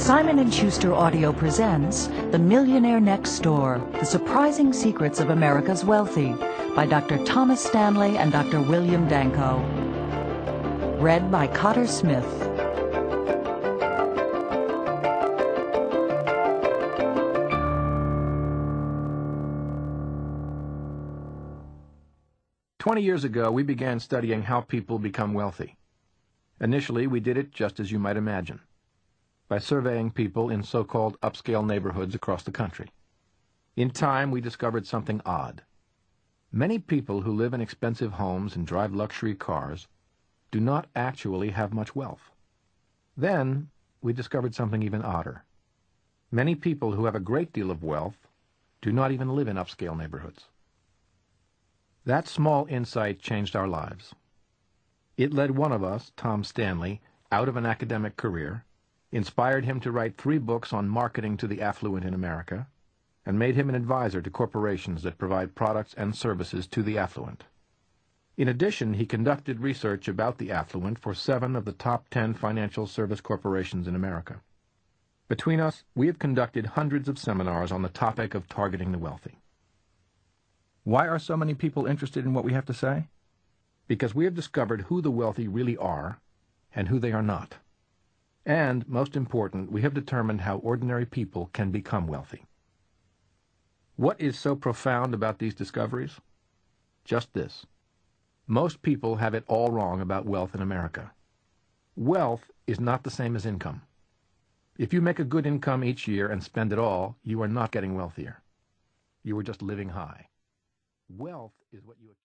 Simon & Schuster Audio presents The Millionaire Next Door, The Surprising Secrets of America's Wealthy by Dr. Thomas Stanley and Dr. William Danko. Read by Cotter Smith. "20 years ago, we began studying how people become wealthy. Initially, we did it just as you might imagine, by surveying people in so-called upscale neighborhoods across the country. In time, we discovered something odd. Many people who live in expensive homes and drive luxury cars do not actually have much wealth. Then, we discovered something even odder. Many people who have a great deal of wealth do not even live in upscale neighborhoods. That small insight changed our lives. It led one of us, Tom Stanley, out of an academic career, inspired him to write 3 books on marketing to the affluent in America, and made him an advisor to corporations that provide products and services to the affluent. In addition, he conducted research about the affluent for 7 of the top 10 financial service corporations in America. Between us, we have conducted hundreds of seminars on the topic of targeting the wealthy. Why are so many people interested in what we have to say? Because we have discovered who the wealthy really are and who they are not. And, most important, we have determined how ordinary people can become wealthy. What is so profound about these discoveries? Just this. Most people have it all wrong about wealth in America. Wealth is not the same as income. If you make a good income each year and spend it all, you are not getting wealthier. You are just living high. Wealth is what you